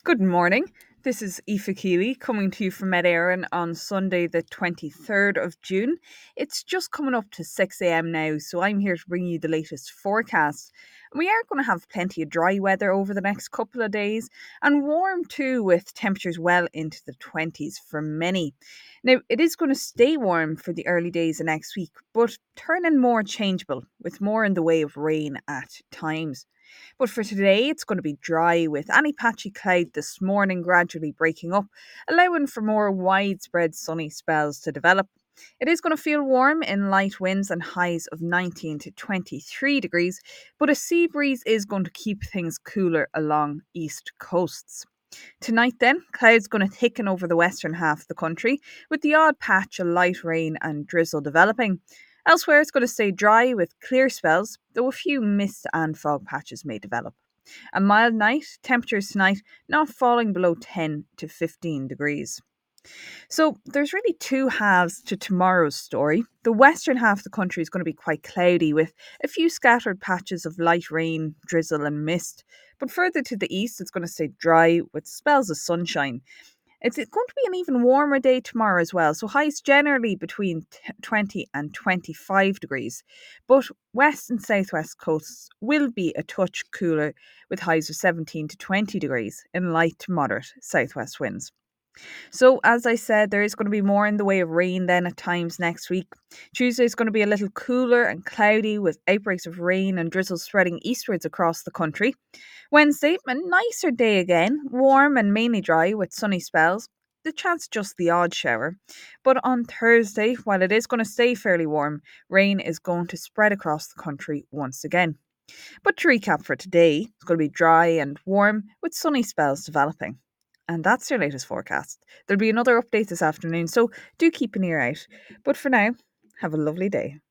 Good morning. This is Aoife Keeley coming to you from Ed Éireann on Sunday, the 23rd of June. It's just coming up to 6 a.m. now, so I'm here to bring you the latest forecast. We are going to have plenty of dry weather over the next couple of days and warm too, with temperatures well into the 20s for many. Now, it is going to stay warm for the early days of next week, but turning more changeable with more in the way of rain at times. But for today, it's going to be dry with any patchy cloud this morning gradually breaking up, allowing for more widespread sunny spells to develop. It is going to feel warm in light winds and highs of 19 to 23 degrees, but a sea breeze is going to keep things cooler along east coasts. Tonight, then, clouds going to thicken over the western half of the country, with the odd patch of light rain and drizzle developing. Elsewhere, it's going to stay dry with clear spells, though a few mist and fog patches may develop. A mild night, temperatures tonight not falling below 10 to 15 degrees. So there's really two halves to tomorrow's story. The western half of the country is going to be quite cloudy with a few scattered patches of light rain, drizzle and mist. But further to the east, it's going to stay dry with spells of sunshine. It's going to be an even warmer day tomorrow as well. So highs generally between 20 and 25 degrees. But west and southwest coasts will be a touch cooler with highs of 17 to 20 degrees in light to moderate southwest winds. So, as I said, there is going to be more in the way of rain then at times next week. Tuesday is going to be a little cooler and cloudy with outbreaks of rain and drizzle spreading eastwards across the country. Wednesday, a nicer day again, warm and mainly dry with sunny spells. The chance just the odd shower. But on Thursday, while it is going to stay fairly warm, rain is going to spread across the country once again. But to recap for today, it's going to be dry and warm with sunny spells developing. And that's your latest forecast. There'll be another update this afternoon, so do keep an ear out. But for now, have a lovely day.